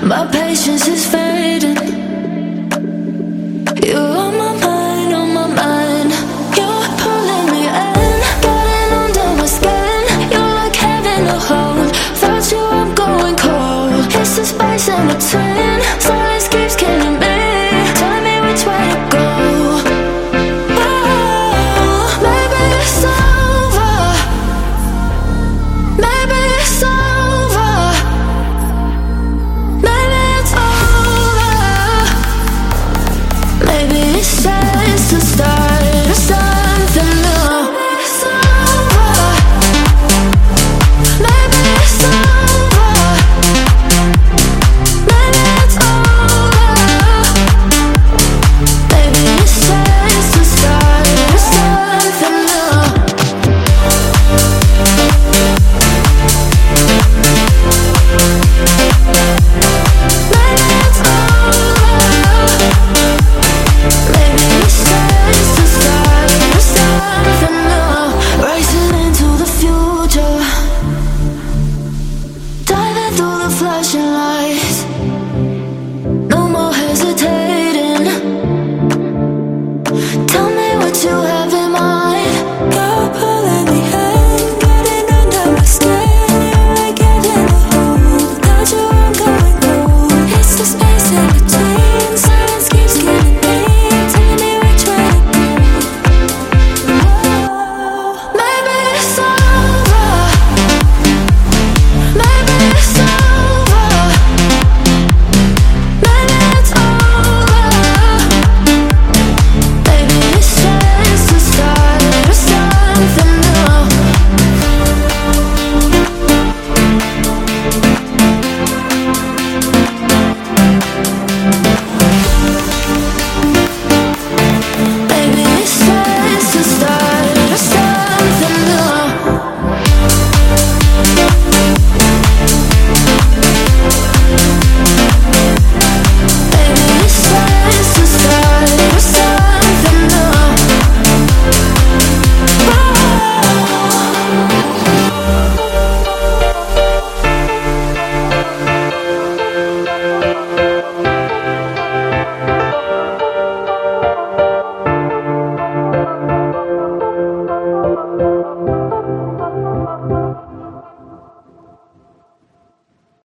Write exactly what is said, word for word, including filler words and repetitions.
My patience is fading. You're on my mind, on my mind. You're pulling me in, getting under my skin. You're like heaven to hold. Without you I'm going cold. It's the space in between. Silence keeps killing me. Tell me which way to go. Oh, maybe it's over. Maybe it's over. Maybe it's over. Maybe it's just the start of something new. It's over. Maybe it's over. Maybe it's over. Maybe it's just the start of something new. Maybe it's over. Maybe it's just the start of something new. Racing into the future, diving through the flashing lights.